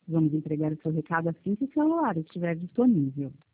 Vamos entregar o seu recado assim que o celular estiver disponível.